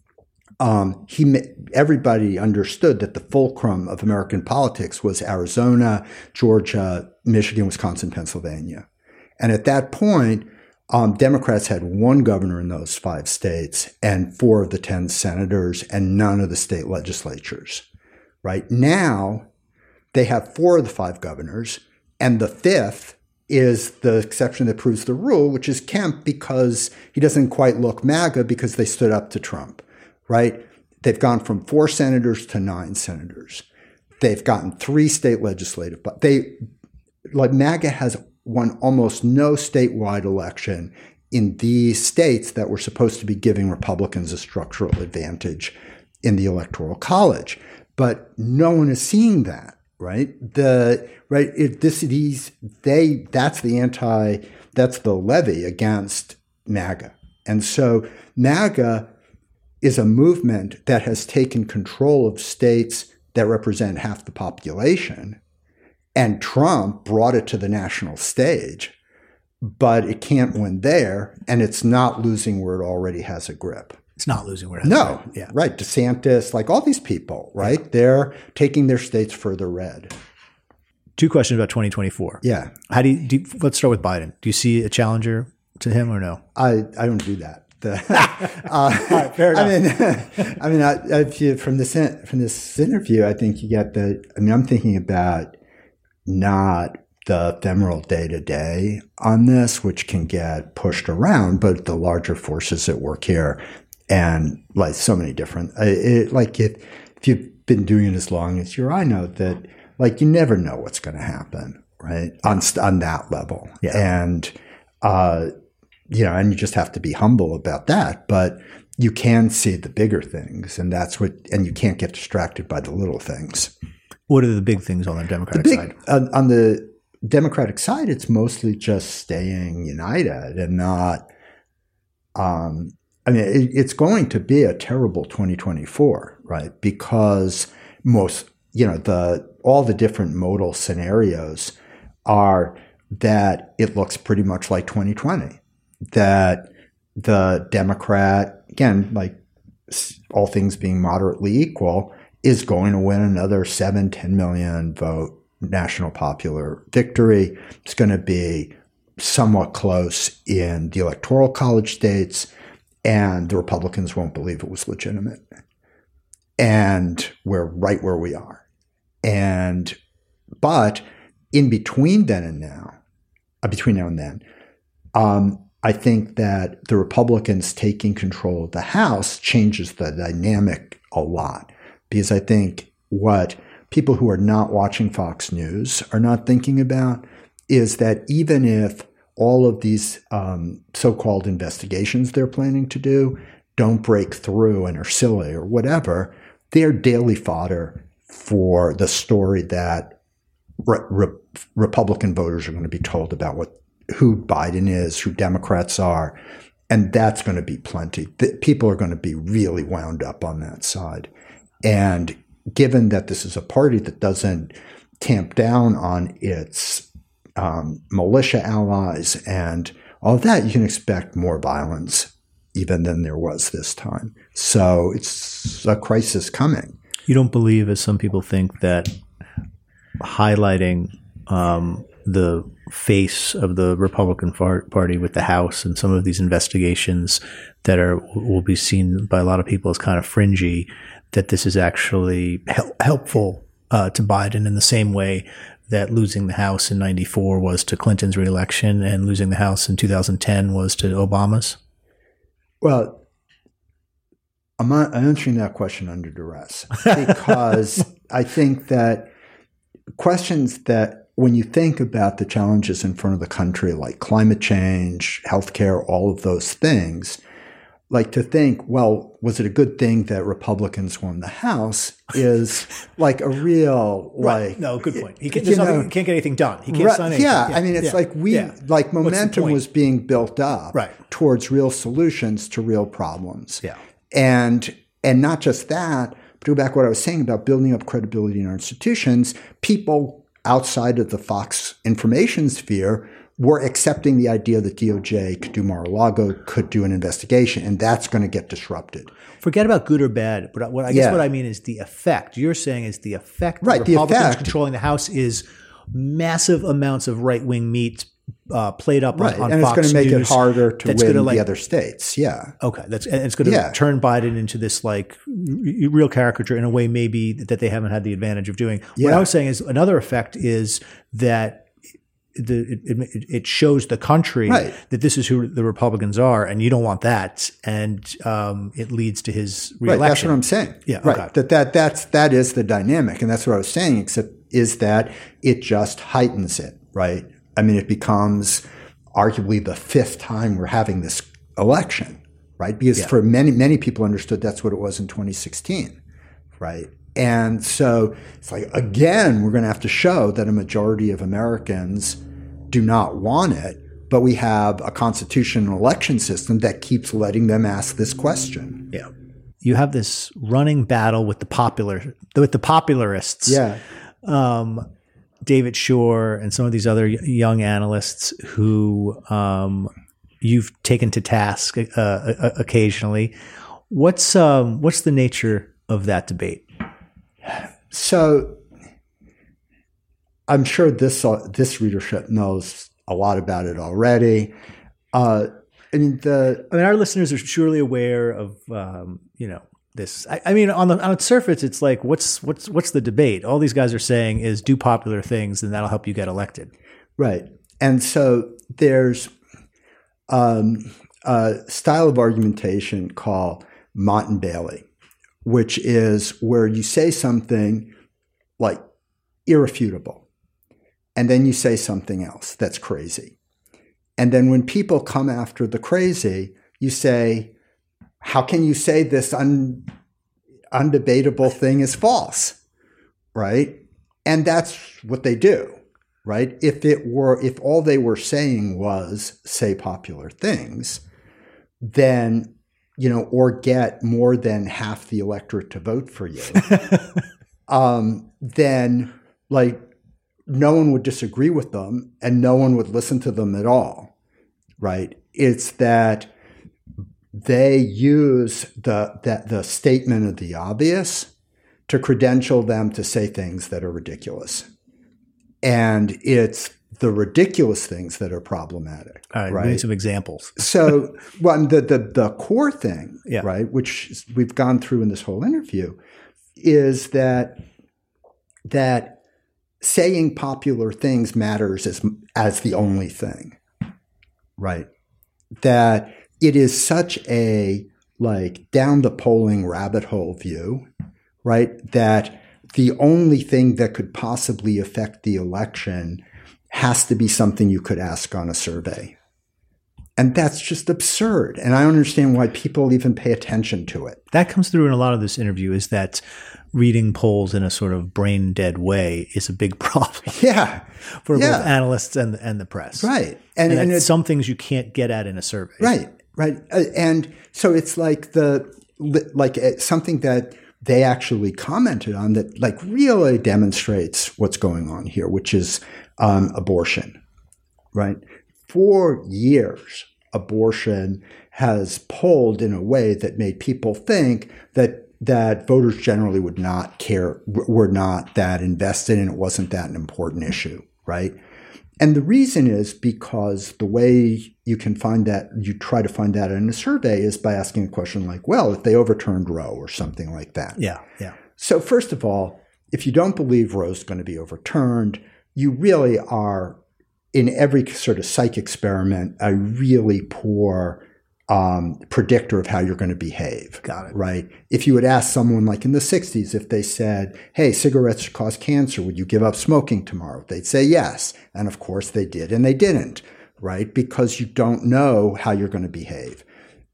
um, he everybody understood that the fulcrum of American politics was Arizona, Georgia, Michigan, Wisconsin, Pennsylvania. And at that point, um, Democrats had one governor in those five states and four of the ten senators and none of the state legislatures. Right now, they have four of the five governors, and the fifth is the exception that proves the rule, which is Kemp, because he doesn't quite look MAGA because they stood up to Trump, right? they've gone from four senators to nine senators. They've gotten three state legislative, but they, like MAGA has won almost no statewide election in these states that were supposed to be giving Republicans a structural advantage in the Electoral College. But no one is seeing that, right? The right it, this these they that's the anti that's the levy against MAGA, and so MAGA is a movement that has taken control of states that represent half the population, and Trump brought it to the national stage, but it can't win there, and it's not losing where it already has a grip. It's not losing where it has no, a grip. Yeah. Right. DeSantis, like all these people, right? Yeah. They're taking their states further red. Two questions about twenty twenty-four. Yeah. How do you, do you, let's start with Biden. Do you see a challenger to him or no? I, I don't do that. The, uh, right, fair enough. I mean, I mean, I, if you, from this from this interview, I think you get the. I mean, I'm thinking about not the ephemeral day to day on this, which can get pushed around, but the larger forces at work here, and like so many different. It, like if if you've been doing it as long as you, I know that like you never know what's going to happen, right? On on that level, yeah. and. uh You know, and you just have to be humble about that. But you can see the bigger things, and that's what. And you can't get distracted by the little things. What are the big things on the Democratic the big, side? Uh, on the Democratic side, it's mostly just staying united and not. Um, I mean, it, it's going to be a terrible twenty twenty-four, right? Because most, you know, the all the different modal scenarios are that it looks pretty much like twenty twenty. That the Democrat, again, like all things being moderately equal, is going to win another seven, ten million vote national popular victory. It's going to be somewhat close in the Electoral College states, and the Republicans won't believe it was legitimate. And we're right where we are. And, but in between then and now, uh, between now and then, um, I think that the Republicans taking control of the House changes the dynamic a lot, because I think what people who are not watching Fox News are not thinking about is that even if all of these um, so-called investigations they're planning to do don't break through and are silly or whatever, they're daily fodder for the story that re- re- Republican voters are going to be told about what who Biden is, who Democrats are, and that's going to be plenty. The, people are going to be really wound up on that side. And given that this is a party that doesn't tamp down on its um, militia allies and all of that, you can expect more violence even than there was this time. So it's a crisis coming. You don't believe, as some people think, that highlighting um, the face of the Republican Party with the House and some of these investigations that are will be seen by a lot of people as kind of fringy, that this is actually hel- helpful uh, to Biden in the same way that losing the House in ninety-four was to Clinton's reelection and losing the House in two thousand ten was to Obama's? Well, I'm, not, I'm answering that question under duress because I think that questions that when you think about the challenges in front of the country, like climate change, healthcare, all of those things, like to think, well, was it a good thing that Republicans won the House is like a real, right. like. No, good point. He, can, there's nothing, he can't get anything done. He can't right, sign anything. Yeah, yeah, I mean, it's yeah, like we, yeah. like momentum was being built up right. towards real solutions to real problems. Yeah. And, and not just that, but to go back to what I was saying about building up credibility in our institutions, people outside of the Fox information sphere were accepting the idea that D O J could do Mar-a-Lago, could do an investigation, and that's going to get disrupted. Forget about good or bad, but what I guess yeah. what I mean is the effect. You're saying is the effect right, of Republicans the effect. controlling the House is massive amounts of right-wing meat uh, played up right. on, on and Fox it's going to make News. it harder to that's win like, the other states. Yeah. Okay. That's and it's going to yeah. turn Biden into this like r- real caricature in a way maybe that they haven't had the advantage of doing. Yeah. What I was saying is another effect is that the, it, it shows the country right. that this is who the Republicans are, and you don't want that, and um, it leads to his reelection. Right, that's what I'm saying. Yeah, right. Okay. That that that's that is the dynamic, and that's what I was saying. Except is that it just heightens it. Right. I mean, it becomes arguably the fifth time we're having this election. Right, because yeah. for many many people understood that's what it was in twenty sixteen. Right. And so it's like, again, we're going to have to show that a majority of Americans do not want it, but we have a constitutional election system that keeps letting them ask this question. Yeah. You have this running battle with the popular, with the popularists. Yeah. Um, David Shor and some of these other young analysts who um, you've taken to task uh, occasionally. What's um, what's the nature of that debate? So I'm sure this uh, this readership knows a lot about it already. Uh, I mean, the I mean, our listeners are surely aware of um, you know this. I, I mean, on the on the surface, it's like, what's what's what's the debate? All these guys are saying is do popular things, and that'll help you get elected. Right, and so there's um, a style of argumentation called Mott and Bailey, which is where you say something like irrefutable, and then you say something else that's crazy. And then when people come after the crazy, you say, how can you say this un- undebatable thing is false, right? And that's what they do, right? If it were, if all they were saying was say popular things, then you know, or get more than half the electorate to vote for you, um, then like no one would disagree with them and no one would listen to them at all, right? It's that they use the that the statement of the obvious to credential them to say things that are ridiculous, and it's the ridiculous things that are problematic. All right, right? We need some examples. So, well, the, the the core thing, yeah. right, which we've gone through in this whole interview, is that that saying popular things matters as as the only thing, right? That it is such a like down the polling rabbit hole view, right? That the only thing that could possibly affect the election has to be something you could ask on a survey. And that's just absurd. And I don't understand why people even pay attention to it. That comes through in a lot of this interview, is that reading polls in a sort of brain dead way is a big problem. Yeah. For yeah. both analysts and, and the press. Right. And, and, and it's, some things you can't get at in a survey. Right. Right. Uh, and so it's like the, like uh, something that they actually commented on that like really demonstrates what's going on here, which is um, abortion, right? For years, abortion has polled in a way that made people think that that voters generally would not care, were not that invested, and it wasn't that an important issue, right? And the reason is because the way you can find that, you try to find that in a survey is by asking a question like, well, if they overturned Roe or something like that. Yeah, yeah. So first of all, if you don't believe Roe's going to be overturned, you really are, in every sort of psych experiment, a really poor um, predictor of how you're going to behave. Got it. Right? If you would ask someone like in the sixties, if they said, hey, cigarettes cause cancer, would you give up smoking tomorrow? They'd say yes. And of course they did, and they didn't, right? Because you don't know how you're going to behave.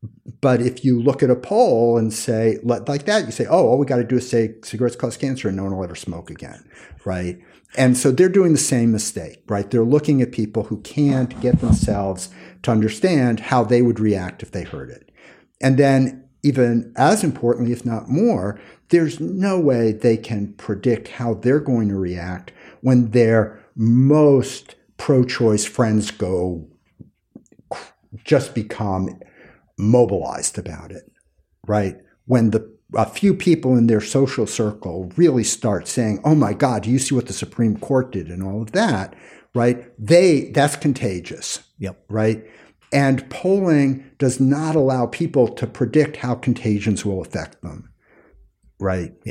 But if you look at a poll and say, like that, you say, oh, all we got to do is say cigarettes cause cancer and no one will ever smoke again, right? And so they're doing the same mistake, right? They're looking at people who can't get themselves to understand how they would react if they heard it. And then even as importantly, if not more, there's no way they can predict how they're going to react when their most pro-choice friends go just become mobilized about it, right? When the a few people in their social circle really start saying, oh my God, do you see what the Supreme Court did and all of that, right? They, that's contagious. Yep. Right? And polling does not allow people to predict how contagions will affect them. Right? Yeah.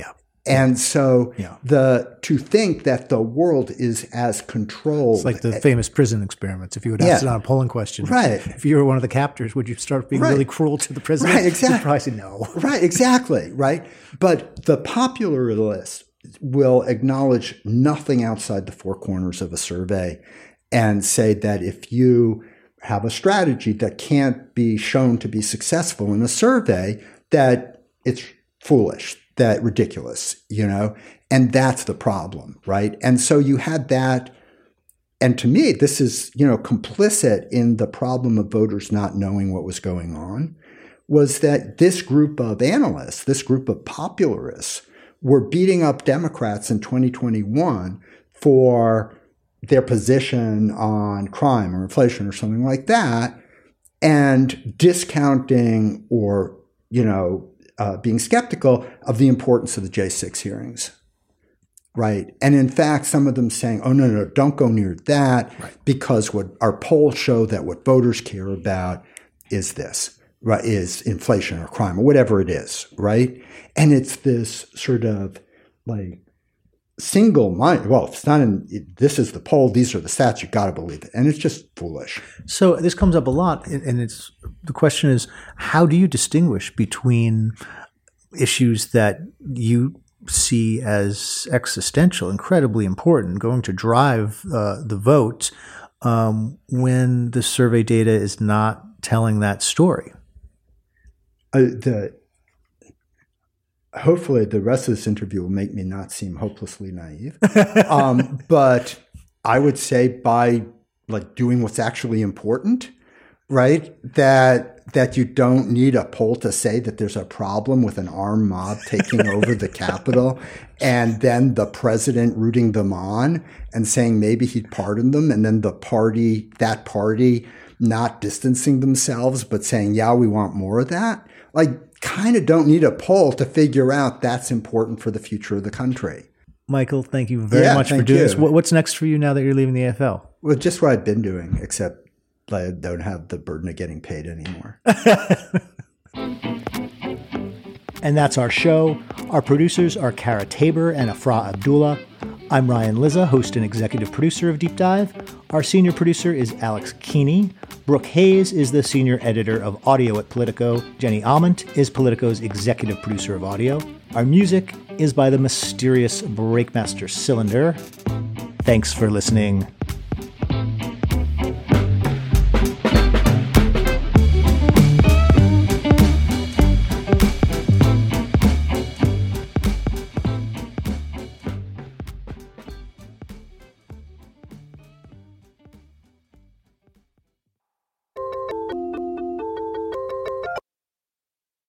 And so Yeah. the to think that the world is as controlled. It's like the famous prison experiments. If you would ask Yeah. it on a polling question, Right. if you were one of the captors, would you start being Right. really cruel to the prisoner? Right, exactly. You'd probably say no. Right, exactly, right? But the popularists will acknowledge nothing outside the four corners of a survey and say that if you have a strategy that can't be shown to be successful in a survey, that it's foolish, that ridiculous, you know? And that's the problem, right? And so you had that. And to me, this is, you know, complicit in the problem of voters not knowing what was going on, was that this group of analysts, this group of popularists, were beating up Democrats in twenty twenty-one for their position on crime or inflation or something like that, and discounting or, you know, uh, being skeptical of the importance of the J six hearings. Right. And in fact, some of them saying, oh, no, no, don't go near that, right, because what our polls show that what voters care about is this, right, is inflation or crime or whatever it is, right? And it's this sort of like single mind. Well, if it's not in, this is the poll, these are the stats, you got to believe it. And it's just foolish. So this comes up a lot. And it's the question is, how do you distinguish between issues that you see as existential, incredibly important, going to drive uh, the vote um, when the survey data is not telling that story? Uh, the hopefully the rest of this interview will make me not seem hopelessly naive. um, but I would say by like doing what's actually important, right? That that you don't need a poll to say that there's a problem with an armed mob taking over the Capitol and then the president rooting them on and saying maybe he'd pardon them, and then the party, that party not distancing themselves but saying, yeah, we want more of that. Like, kind of don't need a poll to figure out that's important for the future of the country. Michael, thank you very yeah, much for doing you. this. What's next for you now that you're leaving the A F L? Well, just what I've been doing, except I don't have the burden of getting paid anymore. And that's our show. Our producers are Kara Tabor and Afra Abdullah. I'm Ryan Lizza, host and executive producer of Deep Dive. Our senior producer is Alex Keeney. Brooke Hayes is the senior editor of audio at Politico. Jenny Almond is Politico's executive producer of audio. Our music is by the mysterious Breakmaster Cylinder. Thanks for listening.